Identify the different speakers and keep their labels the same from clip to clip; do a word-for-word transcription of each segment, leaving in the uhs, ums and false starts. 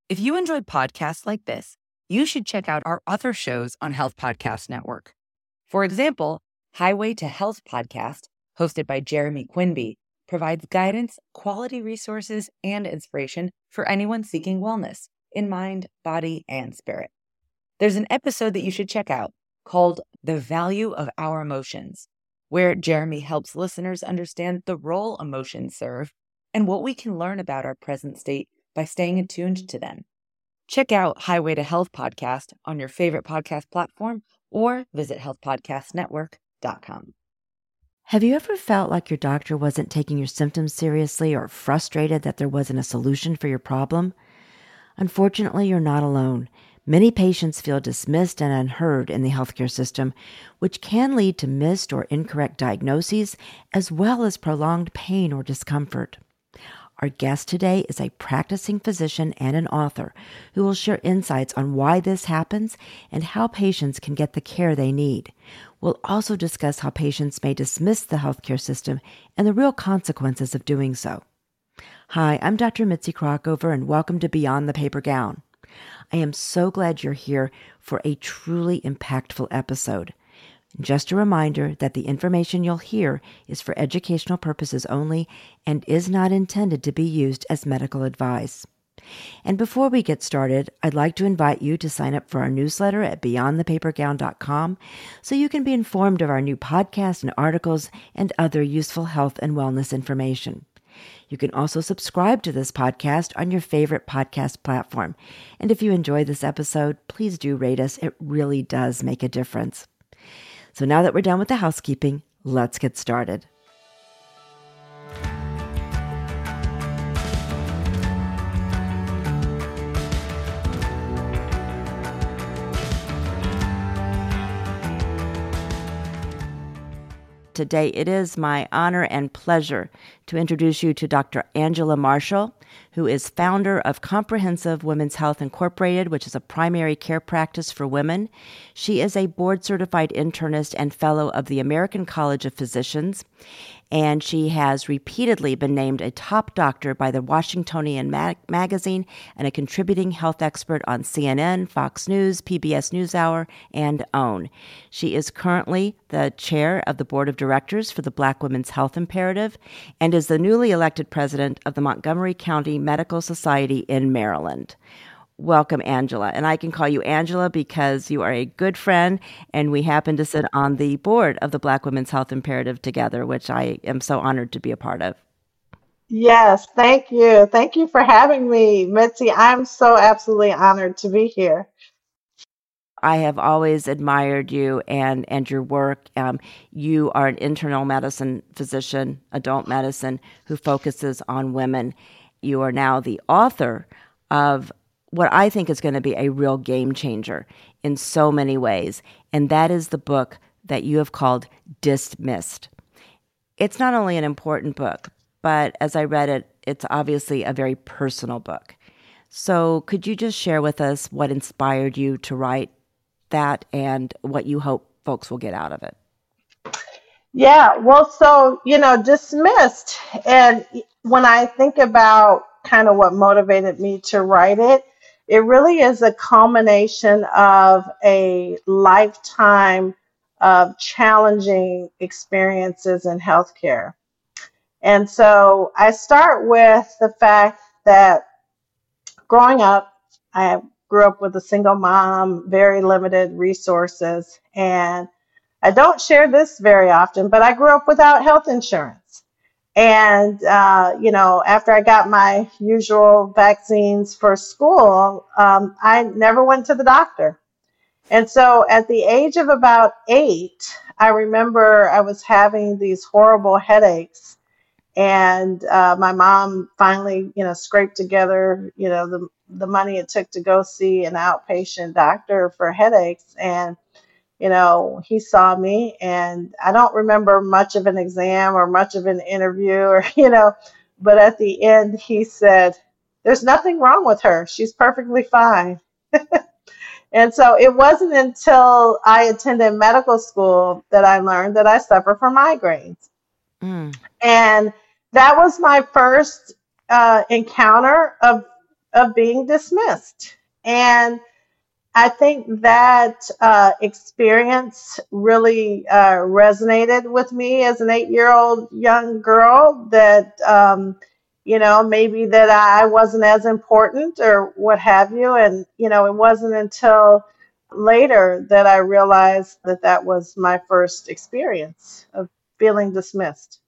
Speaker 1: If you enjoy podcasts like this, you should check out our other shows on Health Podcast Network. For example, Highway to Health podcast, hosted by Jeremy Quinby, provides guidance, quality resources, and inspiration for anyone seeking wellness in mind, body, and spirit. There's an episode that you should check out called The Value of Our Emotions, where Jeremy helps listeners understand the role emotions serve and what we can learn about our present state by staying attuned to them. Check out Highway to Health podcast on your favorite podcast platform or visit health podcast network dot com.
Speaker 2: Have you ever felt like your doctor wasn't taking your symptoms seriously or frustrated that there wasn't a solution for your problem? Unfortunately, you're not alone. Many patients feel dismissed and unheard in the healthcare system, which can lead to missed or incorrect diagnoses, as well as prolonged pain or discomfort. Our guest today is a practicing physician and an author who will share insights on why this happens and how patients can get the care they need. We'll also discuss how patients may dismiss the healthcare system and the real consequences of doing so. Hi, I'm Doctor Mitzi Crockover, and welcome to Beyond the Paper Gown. I am so glad you're here for a truly impactful episode. Just a reminder that the information you'll hear is for educational purposes only and is not intended to be used as medical advice. And before we get started, I'd like to invite you to sign up for our newsletter at beyond the paper gown dot com so you can be informed of our new podcasts and articles and other useful health and wellness information. You can also subscribe to this podcast on your favorite podcast platform. And if you enjoy this episode, please do rate us. It really does make a difference. So now that we're done with the housekeeping, let's get started. Today, it is my honor and pleasure to introduce you to Doctor Angela Marshall, who is founder of Comprehensive Women's Health Incorporated, which is a primary care practice for women. She is a board-certified internist and fellow of the American College of Physicians, and she has repeatedly been named a top doctor by the Washingtonian Mag- Magazine and a contributing health expert on C N N, Fox News, P B S NewsHour, and OWN. She is currently the chair of the board of directors for the Black Women's Health Imperative and is the newly elected president of the Montgomery County Medical Society in Maryland. Welcome, Angela. And I can call you Angela because you are a good friend, and we happen to sit on the board of the Black Women's Health Imperative together, which I am so honored to be a part of.
Speaker 3: Yes, thank you. Thank you for having me, Mitzi. I'm so absolutely honored to be here.
Speaker 2: I have always admired you and, and your work. Um, you are an internal medicine physician, adult medicine, who focuses on women. You are now the author of what I think is going to be a real game changer in so many ways, and that is the book that you have called Dismissed. It's not only an important book, but as I read it, it's obviously a very personal book. So could you just share with us what inspired you to write that and what you hope folks will get out of it?
Speaker 3: Yeah, well, so, you know, Dismissed, and when I think about kind of what motivated me to write it, it really is a culmination of a lifetime of challenging experiences in healthcare. And so I start with the fact that growing up, I grew up with a single mom, very limited resources, and I don't share this very often, but I grew up without health insurance. And, uh, you know, after I got my usual vaccines for school, um, I never went to the doctor. And so at the age of about eight, I remember I was having these horrible headaches. And uh, my mom finally, you know, scraped together, you know, the, the money it took to go see an outpatient doctor for headaches. And you know, he saw me, and I don't remember much of an exam or much of an interview or, you know, but at the end he said, there's nothing wrong with her. She's perfectly fine. And so it wasn't until I attended medical school that I learned that I suffer from migraines. Mm. And that was my first uh, encounter of of being dismissed. And I think that uh, experience really uh, resonated with me as an eight year old young girl that, um, you know, maybe that I wasn't as important or what have you. And, you know, it wasn't until later that I realized that that was my first experience of feeling dismissed.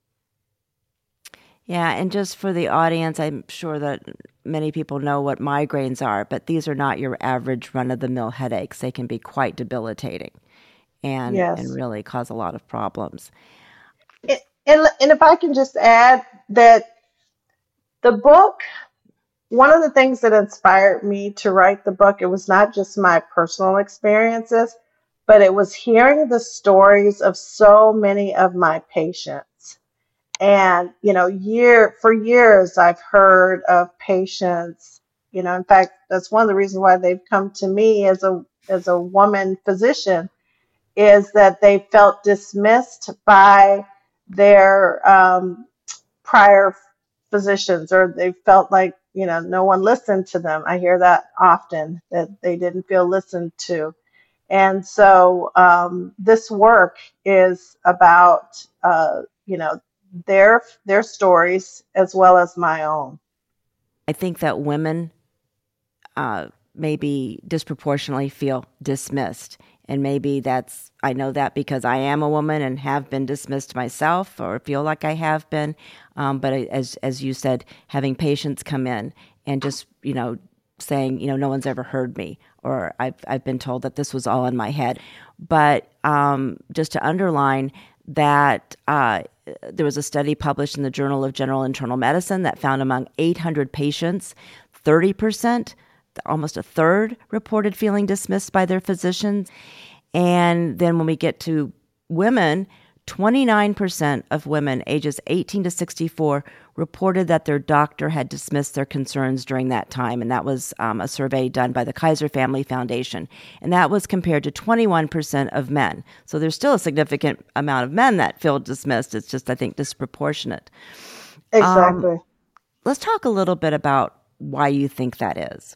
Speaker 2: Yeah, and just for the audience, I'm sure that many people know what migraines are, but these are not your average run-of-the-mill headaches. They can be quite debilitating and and
Speaker 3: Yes.
Speaker 2: really cause a lot of problems.
Speaker 3: And, and, and if I can just add that the book, one of the things that inspired me to write the book, it was not just my personal experiences, but it was hearing the stories of so many of my patients. And, you know, year for years, I've heard of patients, you know, in fact, that's one of the reasons why they've come to me as a, as a woman physician, is that they felt dismissed by their um, prior physicians, or they felt like, you know, no one listened to them. I hear that often, that they didn't feel listened to. And so um, this work is about, uh, you know, their their stories as well as my own.
Speaker 2: I think that women uh, maybe disproportionately feel dismissed. And maybe that's, I know that because I am a woman and have been dismissed myself or feel like I have been. Um, but as as you said, having patients come in and just, you know, saying, you know, no one's ever heard me, or I've, I've been told that this was all in my head. But um, just to underline that uh, there was a study published in the Journal of General Internal Medicine that found among eight hundred patients, thirty percent, almost a third, reported feeling dismissed by their physicians. And then when we get to women, twenty-nine percent of women ages eighteen to sixty-four reported that their doctor had dismissed their concerns during that time. And that was um, a survey done by the Kaiser Family Foundation. And that was compared to twenty-one percent of men. So there's still a significant amount of men that feel dismissed. It's just, I think, disproportionate.
Speaker 3: Exactly.
Speaker 2: Um, let's talk a little bit about why you think that is.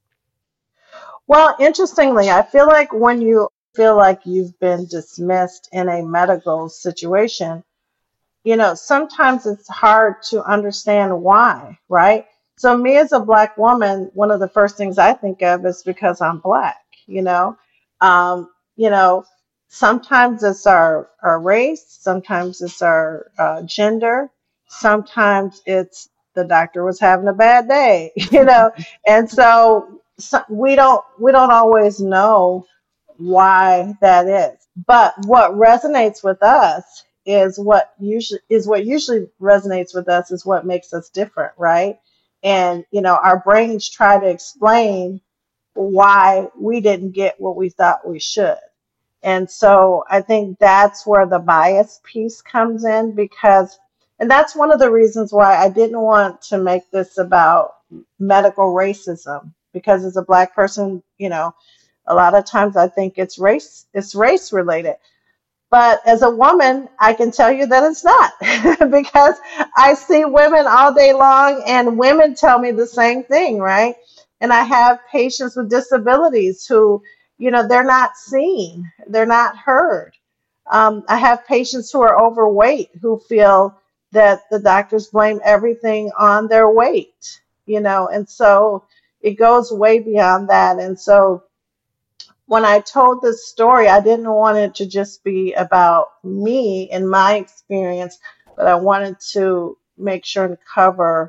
Speaker 3: Well, interestingly, I feel like when you feel like you've been dismissed in a medical situation, you know, sometimes it's hard to understand why, right? So, me as a Black woman, one of the first things I think of is because I'm Black, you know. Um, you know, sometimes it's our, our race, sometimes it's our uh, gender, sometimes it's the doctor was having a bad day, you know. And so, so we don't we don't always know why that is. But what resonates with us is what usually is what usually resonates with us is what makes us different, right? And you know, our brains try to explain why we didn't get what we thought we should. And so I think that's where the bias piece comes in, because, and that's one of the reasons why I didn't want to make this about medical racism, because as a Black person, you know, a lot of times I think it's race, it's race related. But as a woman, I can tell you that it's not because I see women all day long and women tell me the same thing, right? And I have patients with disabilities who, you know, they're not seen, they're not heard. Um, I have patients who are overweight who feel that the doctors blame everything on their weight, you know, and so it goes way beyond that. And so when I told this story, I didn't want it to just be about me and my experience, but I wanted to make sure and cover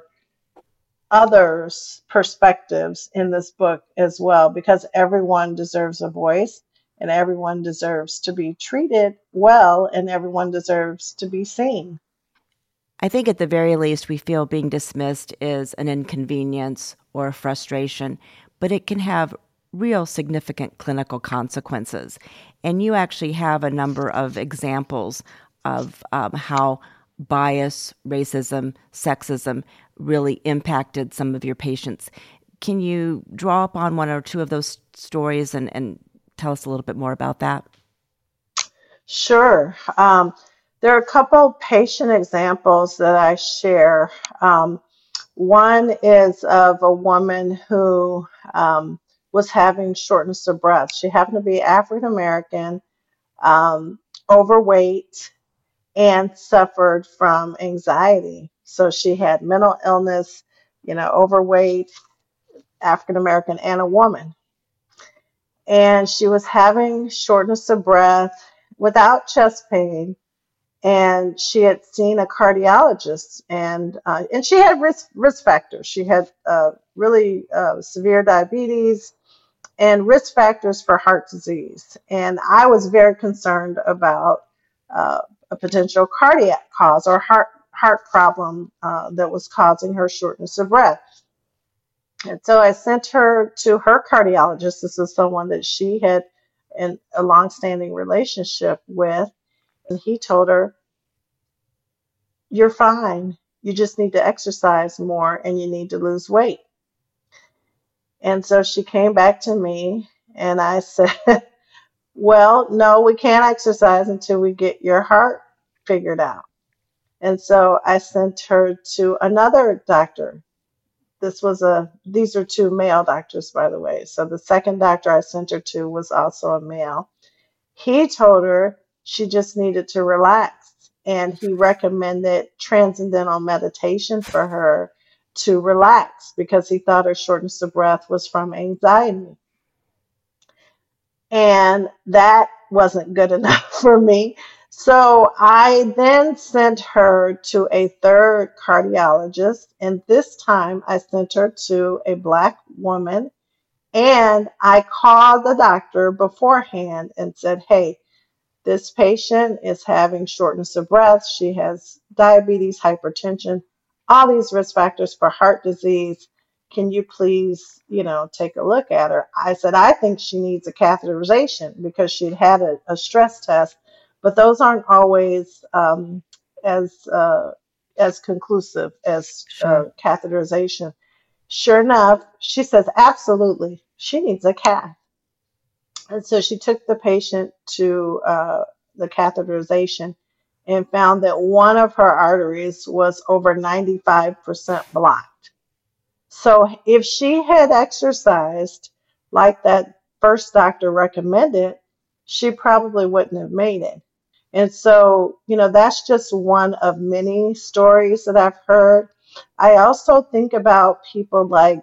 Speaker 3: others' perspectives in this book as well, because everyone deserves a voice and everyone deserves to be treated well and everyone deserves to be seen.
Speaker 2: I think at the very least, we feel being dismissed is an inconvenience or a frustration, but it can have real significant clinical consequences. And you actually have a number of examples of um, how bias, racism, sexism really impacted some of your patients. Can you draw upon one or two of those stories and, and tell us a little bit more about that?
Speaker 3: Sure. Um, there are a couple patient examples that I share. Um, One is of a woman who um, was having shortness of breath. She happened to be African American, um, overweight, and suffered from anxiety. So she had mental illness, you know, overweight, African American, and a woman. And she was having shortness of breath without chest pain. And she had seen a cardiologist, and uh, and she had risk risk factors. She had uh, really uh, severe diabetes and risk factors for heart disease. And I was very concerned about uh, a potential cardiac cause or heart heart problem uh, that was causing her shortness of breath. And so I sent her to her cardiologist. This is someone that she had in a longstanding relationship with, and he told her, "You're fine. You just need to exercise more and you need to lose weight." And so she came back to me, and I said, "Well, no, we can't exercise until we get your heart figured out." And so I sent her to another doctor. This was a, these are two male doctors, by the way. So the second doctor I sent her to was also a male. He told her she just needed to relax, and he recommended transcendental meditation for her to relax because he thought her shortness of breath was from anxiety. And that wasn't good enough for me. So I then sent her to a third cardiologist, and this time I sent her to a Black woman. And I called the doctor beforehand and said, "Hey, this patient is having shortness of breath. She has diabetes, hypertension, all these risk factors for heart disease. Can you please, you know, take a look at her?" I said, "I think she needs a catheterization," because she'd had a, a stress test, but those aren't always um, as uh, as conclusive as uh,
Speaker 2: Sure.
Speaker 3: catheterization. Sure enough, she says, "Absolutely, she needs a cath." And so she took the patient to uh, the catheterization and found that one of her arteries was over ninety-five percent blocked. So if she had exercised like that first doctor recommended, she probably wouldn't have made it. And so, you know, that's just one of many stories that I've heard. I also think about people like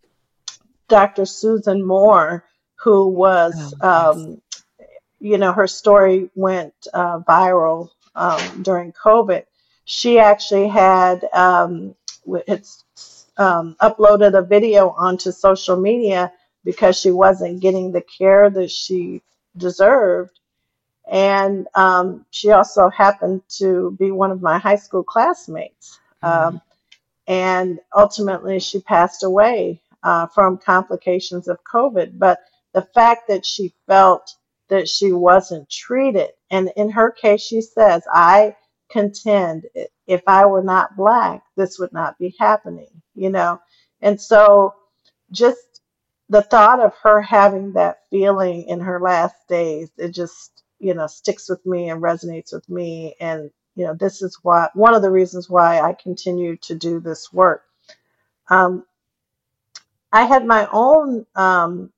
Speaker 3: Doctor Susan Moore, who was
Speaker 2: Oh, yes.
Speaker 3: um, you know, her story went uh, viral um, during COVID. She actually had um, it's um, uploaded a video onto social media because she wasn't getting the care that she deserved. And um, she also happened to be one of my high school classmates.
Speaker 2: Mm,
Speaker 3: Um, and ultimately she passed away uh, from complications of COVID. But the fact that she felt that she wasn't treated, and in her case, she says, "I contend if I were not Black, this would not be happening," you know? And so just the thought of her having that feeling in her last days, it just, you know, sticks with me and resonates with me. And, you know, this is why, one of the reasons why I continue to do this work. Um, I had my own um,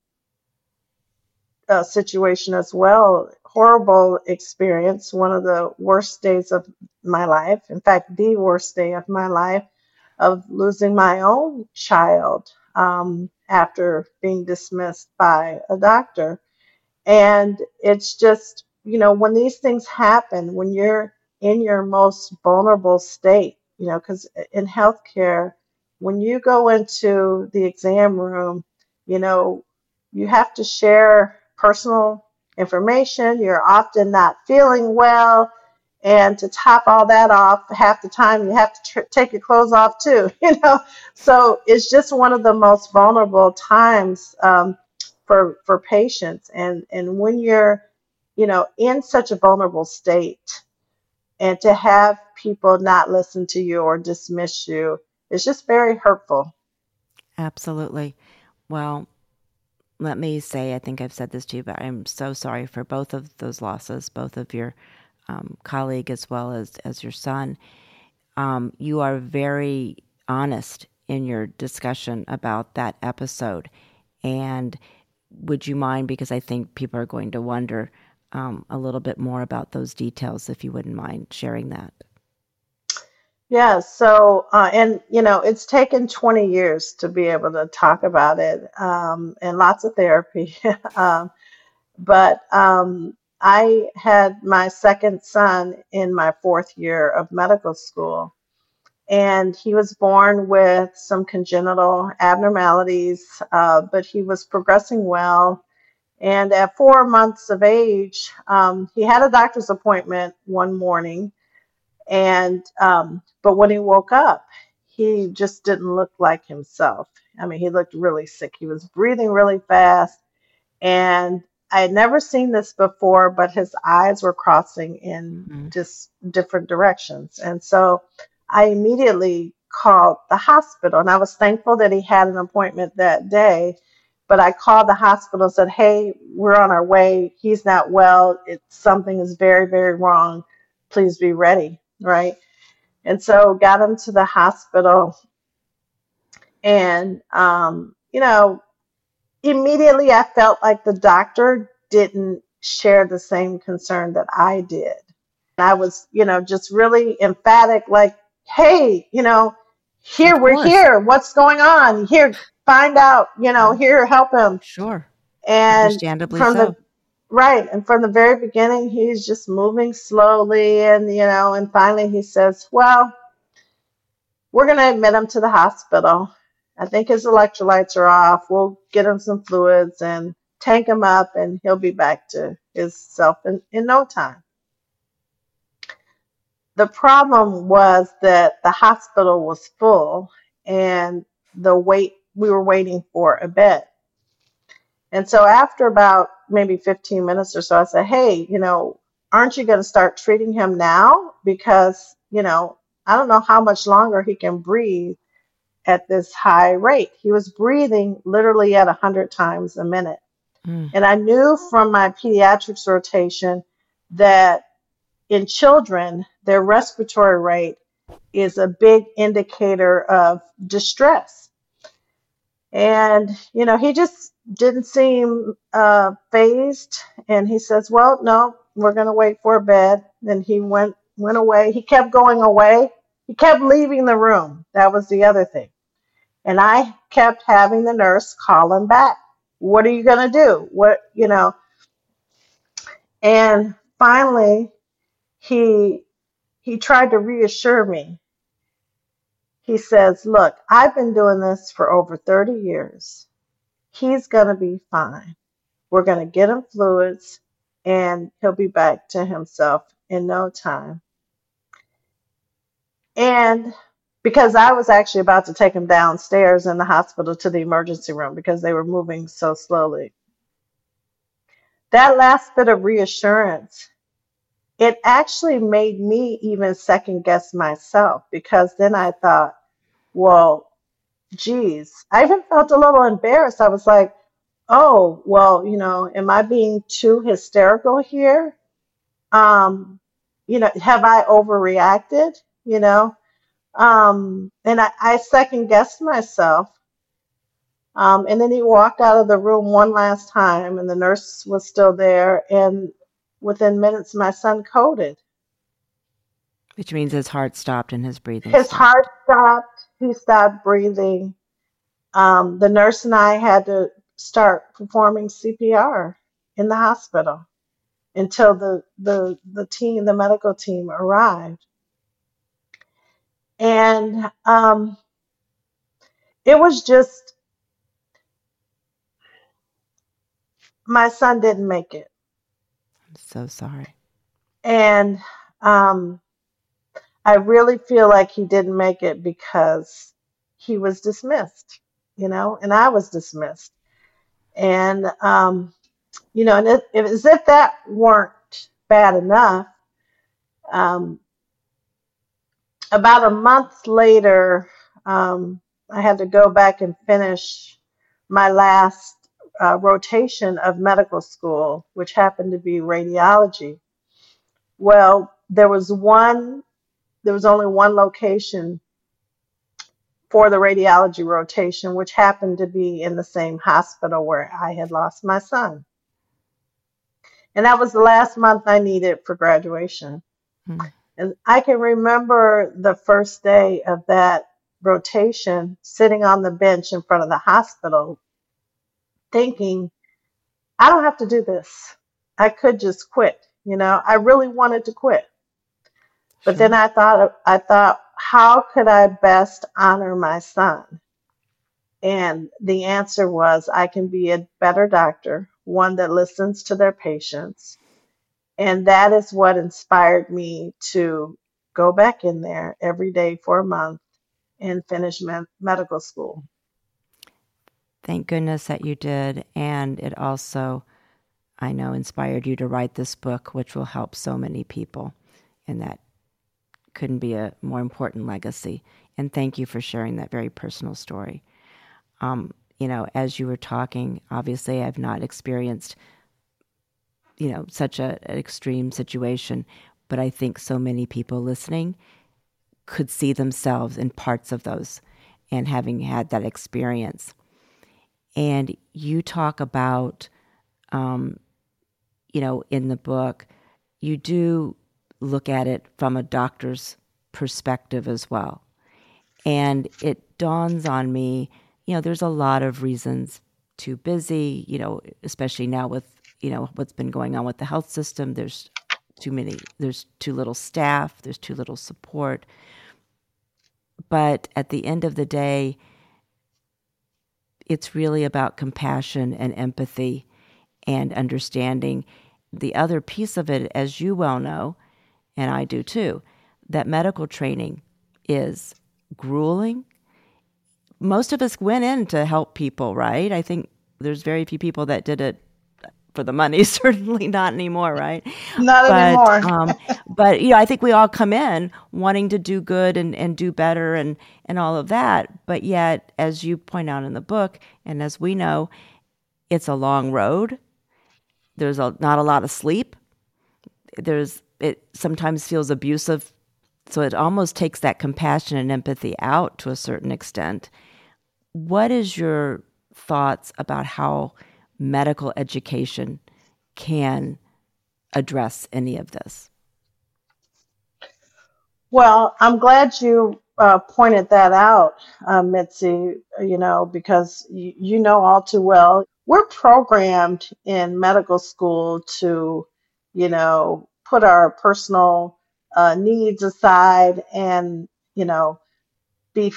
Speaker 3: uh, situation as well, horrible experience, one of the worst days of my life, in fact, the worst day of my life, of losing my own child um, after being dismissed by a doctor. And it's just, you know, when these things happen, when you're in your most vulnerable state, you know, because in healthcare, when you go into the exam room, you know, you have to share personal information. You're often not feeling well. And to top all that off, half the time you have to tr- take your clothes off too, you know. So it's just one of the most vulnerable times. Um, for for patients, and and when you're, you know, in such a vulnerable state, and to have people not listen to you or dismiss you, it's just very hurtful.
Speaker 2: absolutely. Well, let me say, I think I've said this to you, but I'm so sorry for both of those losses, both of your um, colleague as well as, as your son. Um, you are very honest in your discussion about that episode. And would you mind, because I think people are going to wonder um, a little bit more about those details, if you wouldn't mind sharing that?
Speaker 3: Yeah, so, uh, and you know, it's taken twenty years to be able to talk about it, um, and lots of therapy. um, but um, I had my second son in my fourth year of medical school, and he was born with some congenital abnormalities, uh, but he was progressing well. And at four months of age, um, he had a doctor's appointment one morning, and um, but when he woke up, he just didn't look like himself. I mean, he looked really sick. He was breathing really fast, and I had never seen this before, but his eyes were crossing in
Speaker 2: Mm.
Speaker 3: just different directions. And so I immediately called the hospital, and I was thankful that he had an appointment that day. But I called the hospital and said, "Hey, we're on our way. He's not well. It's something is very, very wrong. Please be ready." Right. And so got him to the hospital, and um, you know, immediately I felt like the doctor didn't share the same concern that I did. I was, you know, just really emphatic, like, "Hey, you know, here,
Speaker 2: Of
Speaker 3: we're
Speaker 2: course.
Speaker 3: here. What's going on? Here, find out, you know,
Speaker 2: Yeah,
Speaker 3: here, help him."
Speaker 2: sure.
Speaker 3: And
Speaker 2: Understandably
Speaker 3: from
Speaker 2: so.
Speaker 3: the right, and from the very beginning, he's just moving slowly, and you know, and finally he says, "Well, we're going to admit him to the hospital. I think his electrolytes are off. We'll get him some fluids and tank him up, and he'll be back to his self in, in no time." The problem was that the hospital was full, and the wait we were waiting for a bed. And so after about maybe fifteen minutes or so, I said, "Hey, you know, aren't you going to start treating him now? Because, you know, I don't know how much longer he can breathe at this high rate." He was breathing literally at one hundred times a minute.
Speaker 2: Mm.
Speaker 3: And I knew from my pediatrics rotation that in children, their respiratory rate is a big indicator of distress. And, you know, he just didn't seem uh, phased. And he says, "Well, no, we're going to wait for a bed." And he went, went away. He kept going away. He kept leaving the room. That was the other thing. And I kept having the nurse call him back. "What are you going to do? What, you know?" And finally, he he tried to reassure me. He says, "Look, I've been doing this for over thirty years. He's going to be fine. We're going to get him fluids, and he'll be back to himself in no time." And because I was actually about to take him downstairs in the hospital to the emergency room because they were moving so slowly. That last bit of reassurance, it actually made me even second guess myself, because then I thought, well, geez, I even felt a little embarrassed. I was like, "Oh, well, you know, am I being too hysterical here? Um, you know, have I overreacted? You know?" Um, and I, I second guessed myself. Um, and then he walked out of the room one last time, and the nurse was still there. And within minutes, my son coded.
Speaker 2: Which means his heart stopped and his breathing
Speaker 3: His
Speaker 2: stopped.
Speaker 3: heart stopped. He stopped breathing. Um, the nurse and I had to start performing C P R in the hospital until the the the team, the medical team, arrived. And um, it was just, my son didn't make it.
Speaker 2: I'm so sorry.
Speaker 3: And um, I really feel like he didn't make it because he was dismissed, you know, and I was dismissed. And, um, you know, and it, it, as if that weren't bad enough, um, about a month later, um, I had to go back and finish my last uh, rotation of medical school, which happened to be radiology. Well, there was one, there was only one location for the radiology rotation, which happened to be in the same hospital where I had lost my son. And that was the last month I needed for graduation. Hmm. And I can remember the first day of that rotation, sitting on the bench in front of the hospital, thinking, I don't have to do this. I could just quit. You know, I really wanted to quit. But sure. Then I thought, I thought, how could I best honor my son? And the answer was, I can be a better doctor, one that listens to their patients. And that is what inspired me to go back in there every day for a month and finish med- medical school.
Speaker 2: Thank goodness that you did. And it also, I know, inspired you to write this book, which will help so many people. And that couldn't be a more important legacy. And thank you for sharing that very personal story. Um, you know, as you were talking, obviously I've not experienced, you know, such a, an extreme situation, but I think so many people listening could see themselves in parts of those and having had that experience. And you talk about, um, you know, in the book, you do look at it from a doctor's perspective as well. And it dawns on me, you know, there's a lot of reasons. Too busy, you know, especially now with, you know, what's been going on with the health system. There's too many, there's too little staff, there's too little support. But at the end of the day, it's really about compassion and empathy and understanding. The other piece of it, as you well know, and I do too, that medical training is grueling. Most of us went in to help people, right? I think there's very few people that did it for the money, certainly not anymore, right?
Speaker 3: Not
Speaker 2: but,
Speaker 3: anymore.
Speaker 2: um, but, you know, I think we all come in wanting to do good and, and do better and, and all of that. But yet, as you point out in the book, and as we know, it's a long road. There's a, not a lot of sleep. There's it sometimes feels abusive. So it almost takes that compassion and empathy out to a certain extent. What is your thoughts about how medical education can address any of this?
Speaker 3: Well, I'm glad you uh, pointed that out, uh, Mitzi, you know, because you, you know all too well, we're programmed in medical school to, you know, put our personal uh, needs aside and, you know, be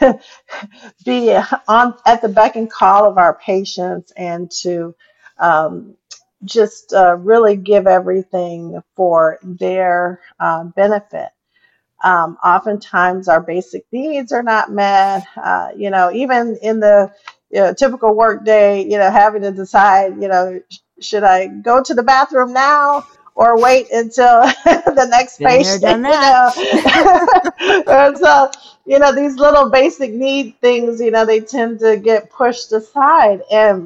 Speaker 3: be on at the beck and call of our patients and to um, just uh, really give everything for their uh, benefit. Um, oftentimes our basic needs are not met. Uh, you know, even in the you know, typical work day, you know, having to decide, you know, sh- should I go to the bathroom now or wait until the next
Speaker 2: Been
Speaker 3: patient?
Speaker 2: there, done
Speaker 3: You know, and so you know these little basic need things, you know, they tend to get pushed aside. And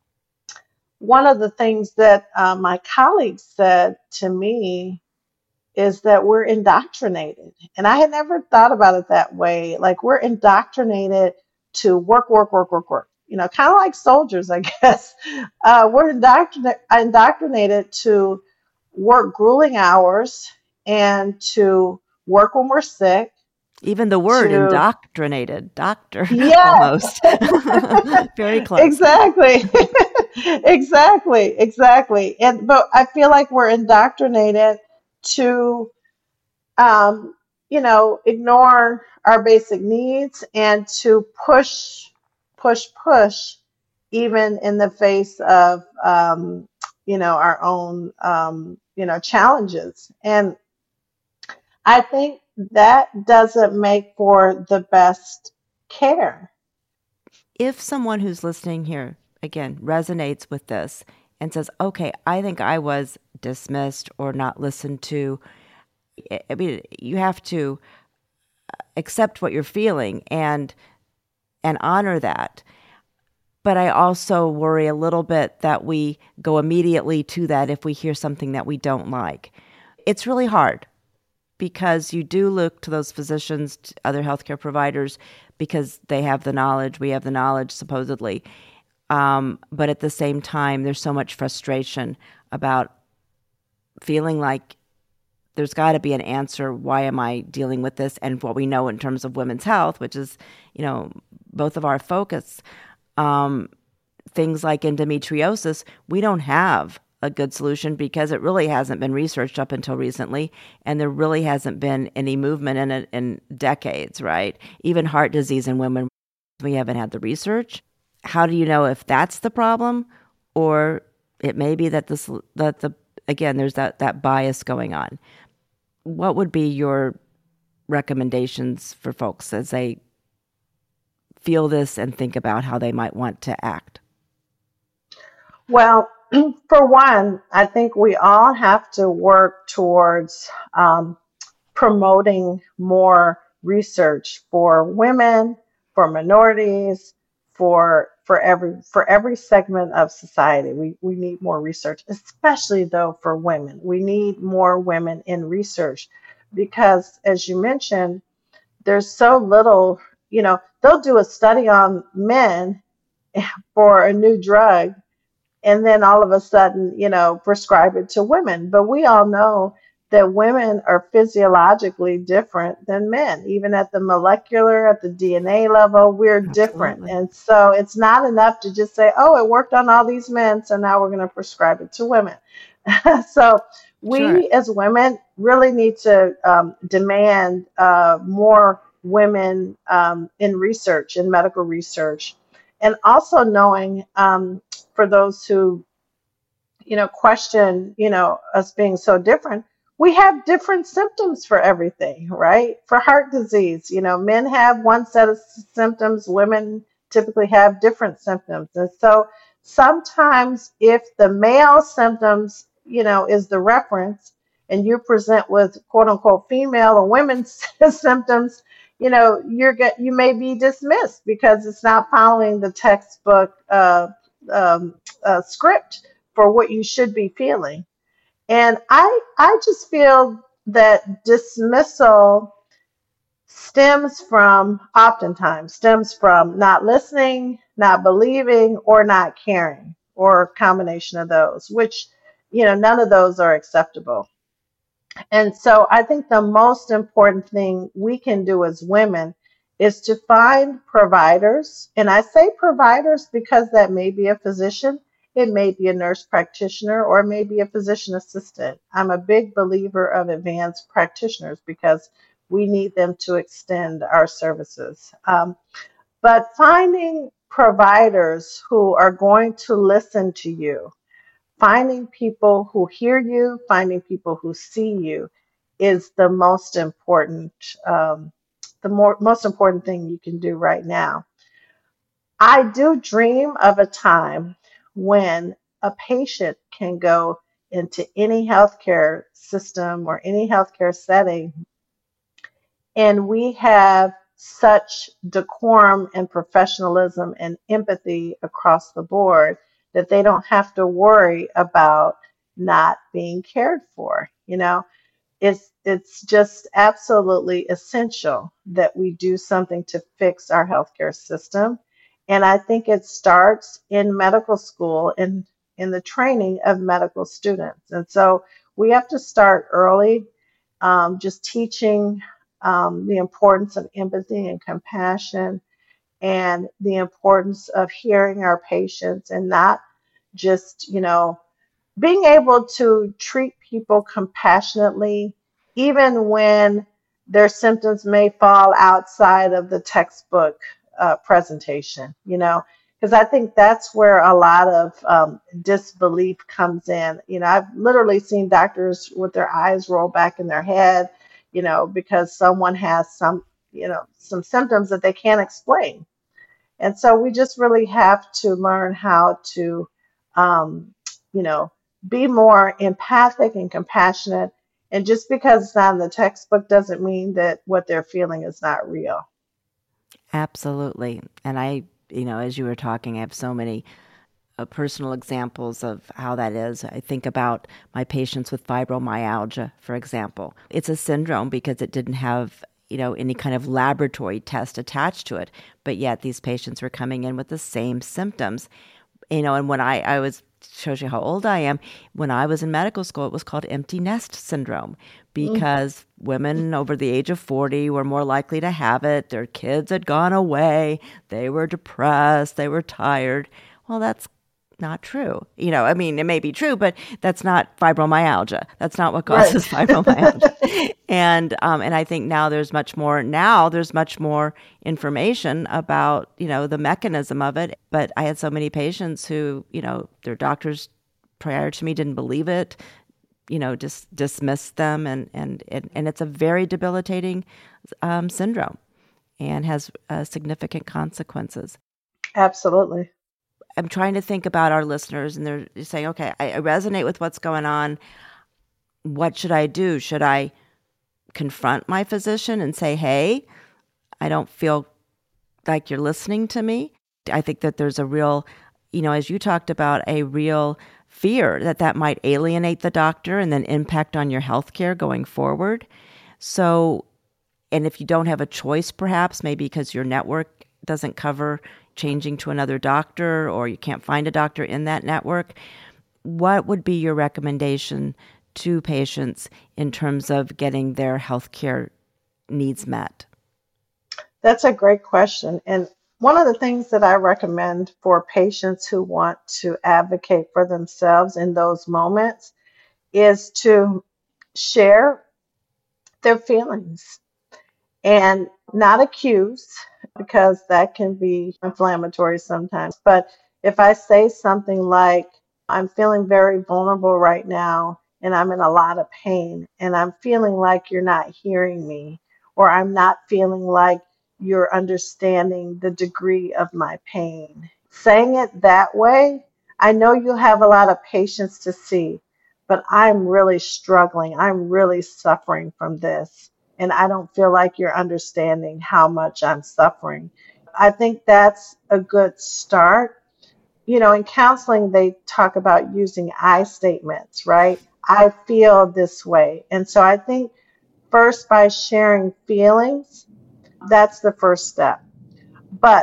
Speaker 3: one of the things that uh, my colleagues said to me is that we're indoctrinated. And I had never thought about it that way. Like we're indoctrinated to work, work, work, work, work. You know, kind of like soldiers, I guess. Uh, we're indoctrina- indoctrinated to work grueling hours and to work when we're sick.
Speaker 2: Even the word
Speaker 3: to,
Speaker 2: indoctrinated, doctor,
Speaker 3: yeah.
Speaker 2: almost. Very close.
Speaker 3: Exactly. exactly. Exactly. And but I feel like we're indoctrinated to um, you know, ignore our basic needs and to push, push, push, even in the face of, um, you know, our own, um, you know, challenges. And I think that doesn't make for the best care.
Speaker 2: If someone who's listening here, again, resonates with this and says, okay, I think I was dismissed or not listened to, I mean, you have to accept what you're feeling and and honor that. But I also worry a little bit that we go immediately to that if we hear something that we don't like. It's really hard. because you do look to those physicians, to other healthcare providers, because they have the knowledge, we have the knowledge, supposedly. Um, but at the same time, there's so much frustration about feeling like there's got to be an answer. Why am I dealing with this? And what we know in terms of women's health, which is, you know, both of our focus, um, things like endometriosis, we don't have a good solution because it really hasn't been researched up until recently, and there really hasn't been any movement in it in decades, right? Even heart disease in women, we haven't had the research. How do you know if that's the problem, or it may be that this that the again there's that that bias going on? What would be your recommendations for folks as they feel this and think about how they might want to act?
Speaker 3: Well, for one, I think we all have to work towards um, promoting more research for women, for minorities, for for every for every segment of society. We we need more research, especially though for women. We need more women in research because, as you mentioned, there's so little. You know, they'll do a study on men for a new drug, and then all of a sudden, you know, prescribe it to women. But we all know that women are physiologically different than men. Even at the molecular, at the D N A level, we're different.
Speaker 2: Absolutely.
Speaker 3: And so it's not enough to just say, oh, it worked on all these men, so now we're going to prescribe it to women. So
Speaker 2: Sure.
Speaker 3: we as women really need to um, demand uh, more women um, in research, in medical research. And also knowing um, for those who, you know, question, you know, us being so different, we have different symptoms for everything, right? For heart disease, you know, men have one set of s- symptoms, women typically have different symptoms. And so sometimes if the male symptoms, you know, is the reference and you present with quote unquote female or women's symptoms, you know, you're get, you may be dismissed because it's not following the textbook uh, um, uh, script for what you should be feeling. And I I just feel that dismissal stems from oftentimes stems from not listening, not believing, or not caring, or a combination of those, which, you know, none of those are acceptable. And so I think the most important thing we can do as women is to find providers. And I say providers because that may be a physician, it may be a nurse practitioner, or it may be a physician assistant. I'm a big believer of advanced practitioners because we need them to extend our services. Um, but finding providers who are going to listen to you, finding people who hear you, finding people who see you is the most important, um, the more most important thing you can do right now. I do dream of a time when a patient can go into any healthcare system or any healthcare setting, and we have such decorum and professionalism and empathy across the board that they don't have to worry about not being cared for. You know, it's it's just absolutely essential that we do something to fix our healthcare system. And I think it starts in medical school and in the training of medical students. And so we have to start early, um, just teaching um, the importance of empathy and compassion and the importance of hearing our patients and not just, you know, being able to treat people compassionately, even when their symptoms may fall outside of the textbook uh, presentation, you know, because I think that's where a lot of um, disbelief comes in. You know, I've literally seen doctors with their eyes roll back in their head, you know, because someone has some, you know, some symptoms that they can't explain. And so we just really have to learn how to, um, you know, be more empathic and compassionate. And just because it's not in the textbook doesn't mean that what they're feeling is not real.
Speaker 2: Absolutely. And I, you know, as you were talking, I have so many uh, personal examples of how that is. I think about my patients with fibromyalgia, for example. It's a syndrome because it didn't have, you know, any kind of laboratory test attached to it, but yet these patients were coming in with the same symptoms. You know, and when I, I was, shows you how old I am, when I was in medical school, it was called empty nest syndrome because mm. women over the age of forty were more likely to have it. Their kids had gone away. They were depressed. They were tired. Well, that's not true. You know, I mean, it may be true, but that's not fibromyalgia. That's not what causes right. fibromyalgia. and um, and I think now there's much more. Now there's much more information about, you know, the mechanism of it. But I had so many patients who, you know, their doctors prior to me didn't believe it. You know, just dismissed them, and and and, and it's a very debilitating um, syndrome, and has uh, significant consequences.
Speaker 3: Absolutely.
Speaker 2: I'm trying to think about our listeners, and they're saying, okay, I, I resonate with what's going on. What should I do? Should I confront my physician and say, hey, I don't feel like you're listening to me? I think that there's a real, you know, as you talked about, a real fear that that might alienate the doctor and then impact on your healthcare going forward. So, and if you don't have a choice, perhaps, maybe because your network doesn't cover changing to another doctor, or you can't find a doctor in that network, what would be your recommendation to patients in terms of getting their healthcare needs met?
Speaker 3: That's a great question. And one of the things that I recommend for patients who want to advocate for themselves in those moments is to share their feelings and not accuse, because that can be inflammatory sometimes. But if I say something like, I'm feeling very vulnerable right now, and I'm in a lot of pain, and I'm feeling like you're not hearing me, or I'm not feeling like you're understanding the degree of my pain. Saying it that way, I know you'll have a lot of patience to see, but I'm really struggling. I'm really suffering from this. And I don't feel like you're understanding how much I'm suffering. I think that's a good start. You know, in counseling, they talk about using I statements, right? I feel this way. And so I think first, by sharing feelings, that's the first step. But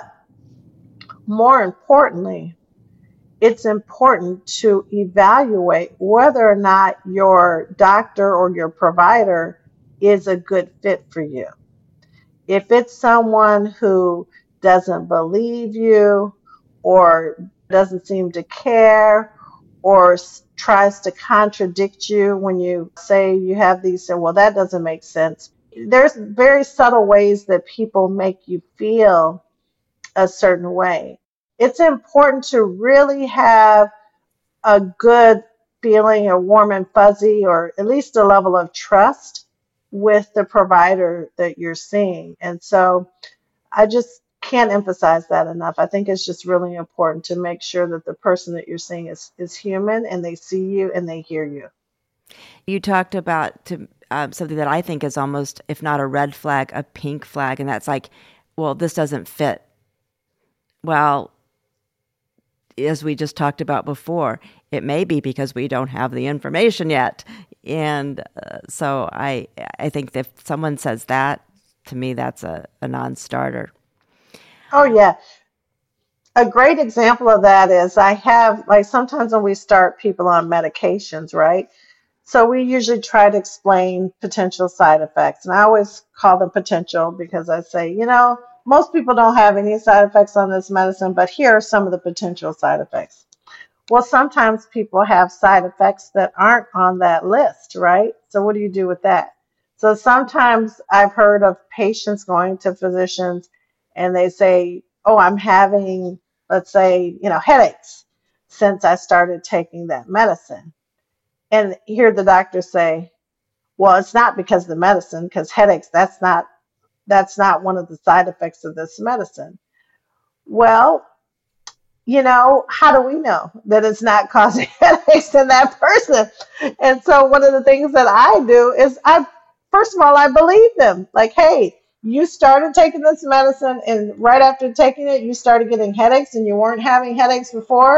Speaker 3: more importantly, it's important to evaluate whether or not your doctor or your provider is a good fit for you. If it's someone who doesn't believe you, or doesn't seem to care, or s- tries to contradict you when you say you have these, say, well, that doesn't make sense. There's very subtle ways that people make you feel a certain way. It's important to really have a good feeling, a warm and fuzzy, or at least a level of trust with the provider that you're seeing. And so I just can't emphasize that enough. I think it's just really important to make sure that the person that you're seeing is, is human, and they see you and they hear you.
Speaker 2: You talked about to, um, something that I think is almost, if not a red flag, a pink flag, and that's like, well, this doesn't fit. Well, as we just talked about before, it may be because we don't have the information yet. And uh, so I I think if someone says that, to me, that's a, a non-starter.
Speaker 3: Oh, yeah. A great example of that is I have, like, sometimes when we start people on medications, right? So we usually try to explain potential side effects. And I always call them potential because I say, you know, most people don't have any side effects on this medicine, but here are some of the potential side effects. Well, sometimes people have side effects that aren't on that list, right? So what do you do with that? So sometimes I've heard of patients going to physicians and they say, oh, I'm having, let's say, you know, headaches since I started taking that medicine. And hear the doctor say, well, it's not because of the medicine, because headaches, that's not that's not one of the side effects of this medicine. Well, you know, how do we know that it's not causing headaches in that person? And so one of the things that I do is I, first of all, I believe them. Like, hey, you started taking this medicine, and right after taking it, you started getting headaches, and you weren't having headaches before.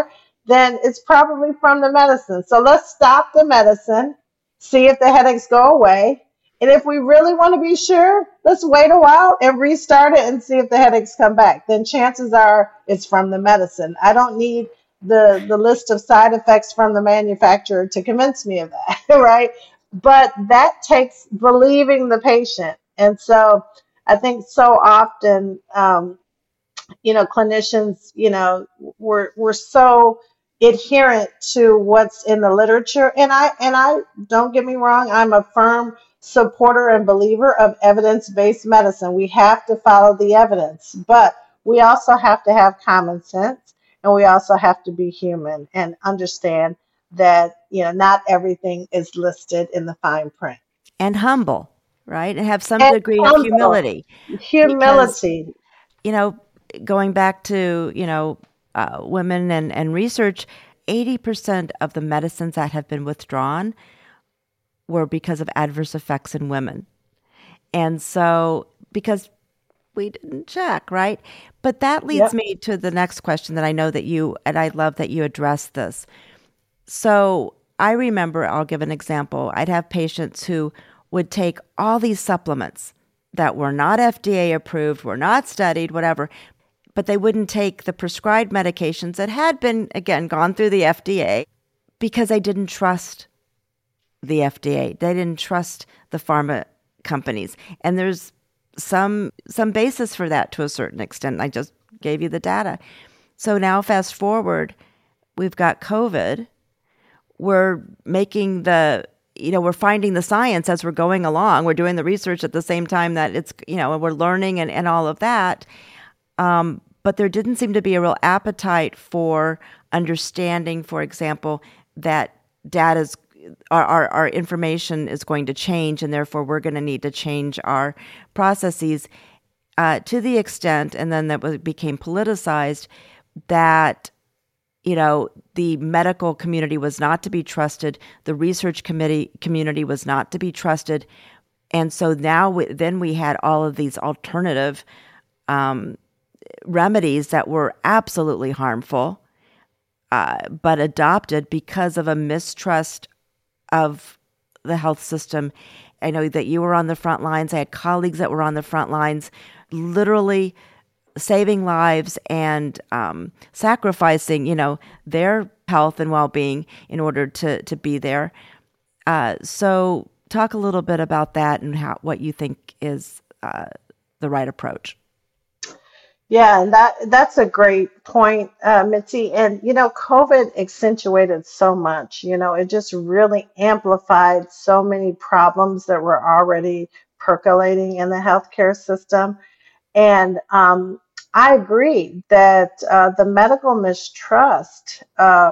Speaker 3: then it's probably from the medicine. So let's stop the medicine, see if the headaches go away. And if we really want to be sure, let's wait a while and restart it and see if the headaches come back. Then chances are it's from the medicine. I don't need the, the list of side effects from the manufacturer to convince me of that, right? But that takes believing the patient. And so I think so often, um, you know, clinicians, you know, we're we're so adherent to what's in the literature. And I and I don't get me wrong, I'm a firm supporter and believer of evidence-based medicine. We have to follow the evidence, but we also have to have common sense, and we also have to be human and understand that, you know, not everything is listed in the fine print.
Speaker 2: And humble, right? And have some
Speaker 3: And
Speaker 2: degree of
Speaker 3: humble,
Speaker 2: humility. Because,
Speaker 3: humility.
Speaker 2: you know, going back to, you know, uh, women and, and research, eighty percent of the medicines that have been withdrawn were because of adverse effects in women. And so, because we didn't check, right? But that leads
Speaker 3: Yep.
Speaker 2: me to the next question that I know that you, and I love that you addressed this. So I remember, I'll give an example. I'd have patients who would take all these supplements that were not F D A approved, were not studied, whatever, but they wouldn't take the prescribed medications that had been, again, gone through the F D A because they didn't trust the F D A. They didn't trust the pharma companies. And there's some some basis for that to a certain extent. I just gave you the data. So now fast forward, we've got COVID. We're making the, you know, we're finding the science as we're going along. We're doing the research at the same time that it's, you know, we're learning and, and all of that. Um, but there didn't seem to be a real appetite for understanding, for example, that data's Our, our, our information is going to change, and therefore we're going to need to change our processes uh, to the extent, and then that was, became politicized, that, you know, the medical community was not to be trusted, the research committee community was not to be trusted, and so now we, then we had all of these alternative um, remedies that were absolutely harmful, uh, but adopted because of a mistrust of the health system. I know that you were on the front lines. I had colleagues that were on the front lines, literally saving lives and um, sacrificing, you know, their health and well-being in order to to be there. Uh, so, talk a little bit about that and how what you think is uh, the right approach.
Speaker 3: Yeah, and that that's a great point, uh, Mitzi. And you know, COVID accentuated so much. You know, it just really amplified so many problems that were already percolating in the healthcare system. And um, I agree that uh, the medical mistrust uh,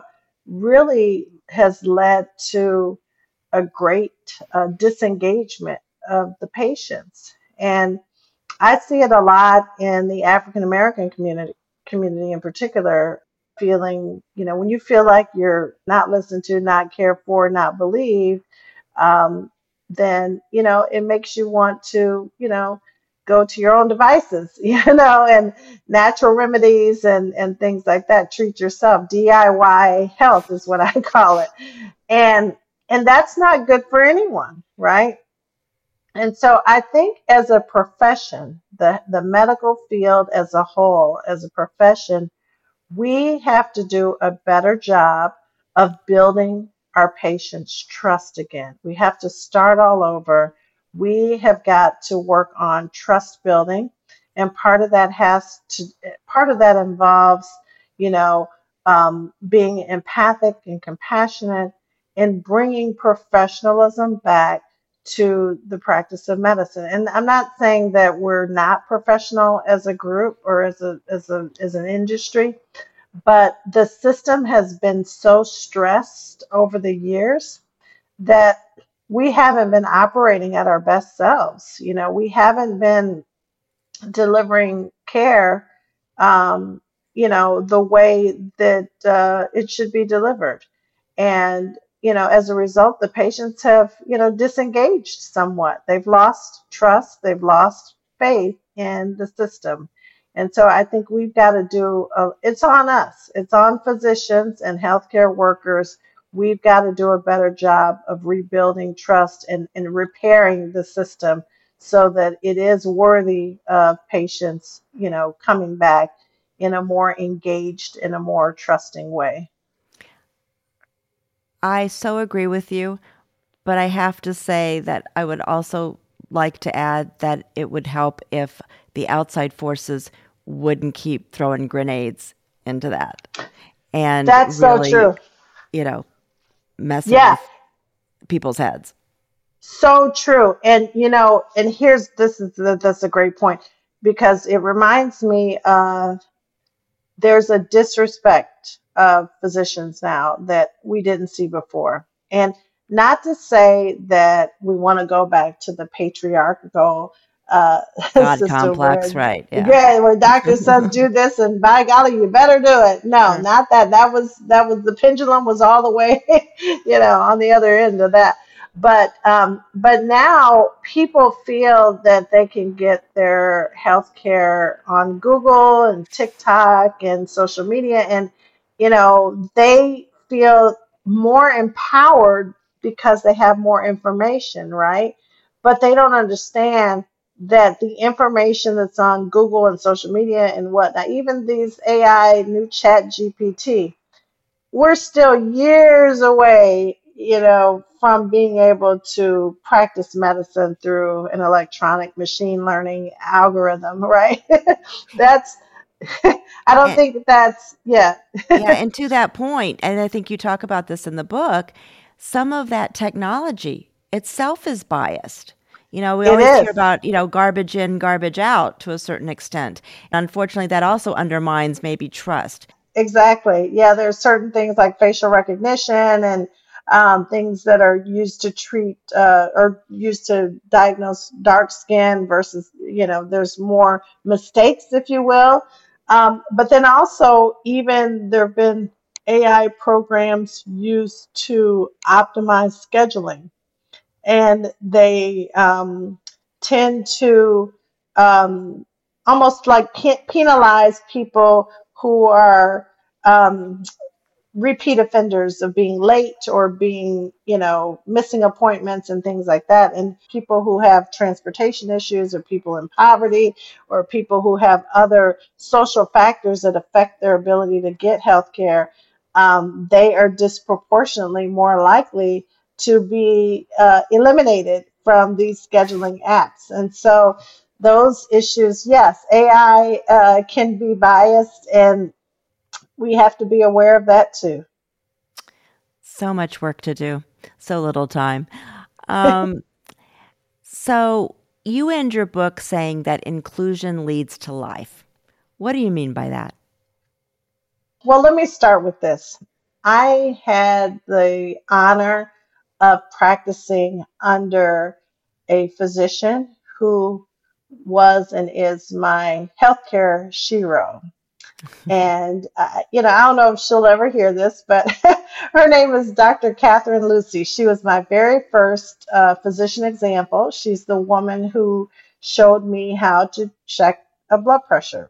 Speaker 3: really has led to a great uh, disengagement of the patients. And I see it a lot in the African American community, community in particular, feeling, you know, when you feel like you're not listened to, not cared for, not believed, um, then, you know, it makes you want to, you know, go to your own devices, you know, and natural remedies and, and things like that. Treat yourself. D I Y health is what I call it. And and that's not good for anyone, right? And so I think as a profession, the, the medical field as a whole, as a profession, we have to do a better job of building our patients' trust again. We have to start all over. We have got to work on trust building. And part of that has to, part of that involves, you know, um, being empathic and compassionate and bringing professionalism back to the practice of medicine. And I'm not saying that we're not professional as a group or as a as a as an industry, but the system has been so stressed over the years that we haven't been operating at our best selves. You know, we haven't been delivering care, um, you know, the way that uh, it should be delivered. And, you know, as a result, the patients have, you know, disengaged somewhat. They've lost trust, they've lost faith in the system. And so I think we've got to do, uh, it's on us, it's on physicians and healthcare workers. We've got to do a better job of rebuilding trust and, and repairing the system so that it is worthy of patients, you know, coming back in a more engaged, in a more trusting way.
Speaker 2: I so agree with you, but I have to say that I would also like to add that it would help if the outside forces wouldn't keep throwing grenades into that and
Speaker 3: That's so
Speaker 2: really,
Speaker 3: true.
Speaker 2: you know, messing
Speaker 3: Yeah,
Speaker 2: with people's heads.
Speaker 3: so true. And, you know, and here's, this is, the, that's a great point because it reminds me of there's a disrespect of physicians now that we didn't see before. And not to say that we want to go back to the patriarchal uh,
Speaker 2: God
Speaker 3: system
Speaker 2: complex,
Speaker 3: where,
Speaker 2: right? Yeah.
Speaker 3: yeah, where doctor says do this and by golly you better do it. No,
Speaker 2: Uh,
Speaker 3: not that. That was that was the pendulum was all the way, you know, on the other end of that. But um, but now people feel that they can get their health care on Google and TikTok and social media, and you know they feel more empowered because they have more information, right? But they don't understand that the information that's on Google and social media and whatnot, even these A I, new Chat G P T, we're still years away, you know, from being able to practice medicine through an electronic machine learning algorithm, right? That's, I don't
Speaker 2: and,
Speaker 3: think that's, yeah,
Speaker 2: yeah, and to that point, and I think you talk about this in the book, some of that technology itself is biased. You know, we
Speaker 3: it
Speaker 2: always hear
Speaker 3: is.
Speaker 2: about, you know, garbage in, garbage out to a certain extent. Unfortunately, that also undermines maybe trust.
Speaker 3: Exactly. Yeah, there's certain things like facial recognition and um, things that are used to treat uh, or used to diagnose dark skin versus, you know, there's more mistakes, if you will. Um, but then also, even there have been A I programs used to optimize scheduling, and they um, tend to um, almost like pe- penalize people who are um, repeat offenders of being late or being, you know, missing appointments and things like that. And people who have transportation issues or people in poverty or people who have other social factors that affect their ability to get health care, um, they are disproportionately more likely to be uh, eliminated from these scheduling apps. And so those issues, yes, A I uh, can be biased, and we have to be aware of that too.
Speaker 2: So much work to do, so little time. Um, so you end your book saying that inclusion leads to life. What do you mean by that?
Speaker 3: Well, let me start with this. I had the honor of practicing under a physician who was and is my healthcare shero. And, uh, you know, I don't know if she'll ever hear this, but her name is Doctor Catherine Lucy. She was my very first uh, physician example. She's the woman who showed me how to check a blood pressure.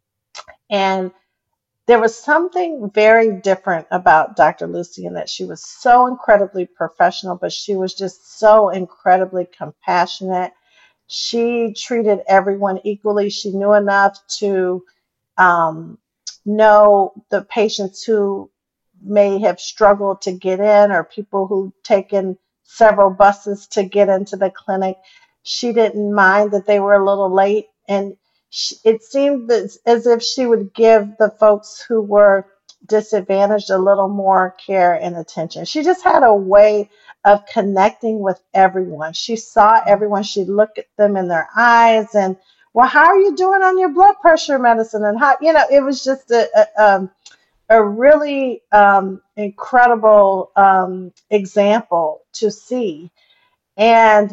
Speaker 3: And there was something very different about Doctor Lucy in that she was so incredibly professional, but she was just so incredibly compassionate. She treated everyone equally. She knew enough to um, know the patients who may have struggled to get in or people who've taken several buses to get into the clinic. She didn't mind that they were a little late. And she, it seemed as, as if she would give the folks who were disadvantaged a little more care and attention. She just had a way of connecting with everyone. She saw everyone. She'd look at them in their eyes and, well, how are you doing on your blood pressure medicine? And how, you know, it was just a, a, um, a really um, incredible um, example to see. And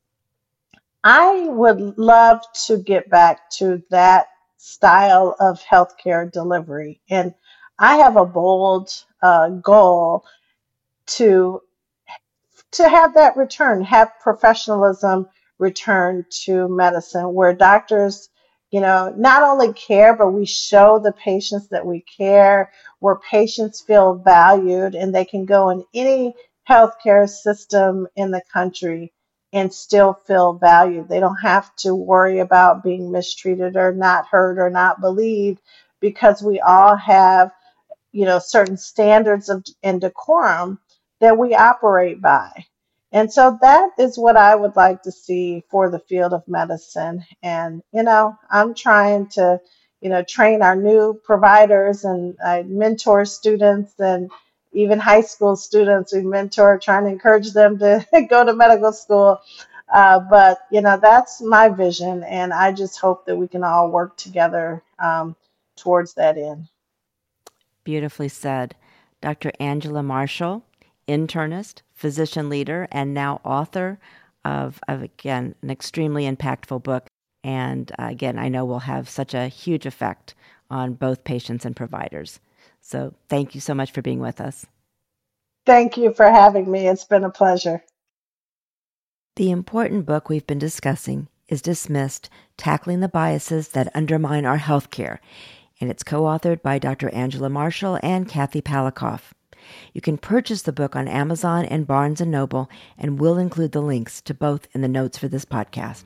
Speaker 3: I would love to get back to that style of healthcare delivery. And I have a bold uh, goal to to have that return, have professionalism return to medicine, where doctors you know, not only care, but we show the patients that we care, where patients feel valued and they can go in any healthcare system in the country and still feel valued. They don't have to worry about being mistreated or not heard or not believed because we all have, you know, certain standards of and decorum that we operate by. And so that is what I would like to see for the field of medicine. And, you know, I'm trying to, you know, train our new providers, and I mentor students and even high school students we mentor, trying to encourage them to go to medical school. Uh, but, you know, that's my vision. And I just hope that we can all work together um, towards that end.
Speaker 2: Beautifully said. Doctor Angela Marshall, internist, physician leader, and now author of, of again, an extremely impactful book. And uh, again, I know will have such a huge effect on both patients and providers. So thank you so much for being with us.
Speaker 3: Thank you for having me. It's been a pleasure.
Speaker 2: The important book we've been discussing is Dismissed, Tackling the Biases That Undermine Our Healthcare, and it's co-authored by Doctor Angela Marshall and Kathy Palikoff. You can purchase the book on Amazon and Barnes and Noble, and we'll include the links to both in the notes for this podcast.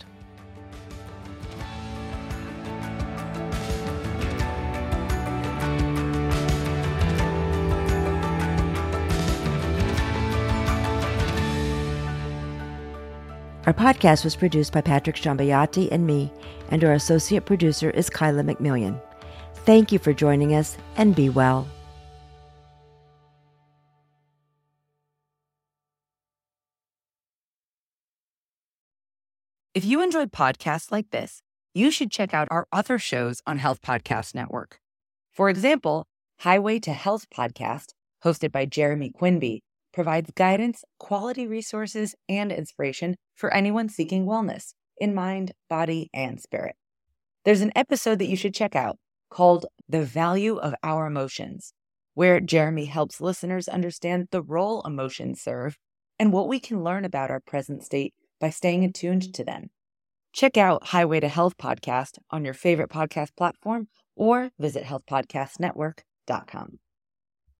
Speaker 2: Our podcast was produced by Patrick Shambayati and me, and our associate producer is Kyla McMillian. Thank you for joining us, and be well.
Speaker 1: If you enjoyed podcasts like this, you should check out our other shows on Health Podcast Network. For example, Highway to Health podcast, hosted by Jeremy Quinby, provides guidance, quality resources, and inspiration for anyone seeking wellness in mind, body, and spirit. There's an episode that you should check out called The Value of Our Emotions, where Jeremy helps listeners understand the role emotions serve and what we can learn about our present state by staying attuned to them. Check out Highway to Health podcast on your favorite podcast platform or visit health podcast network dot com.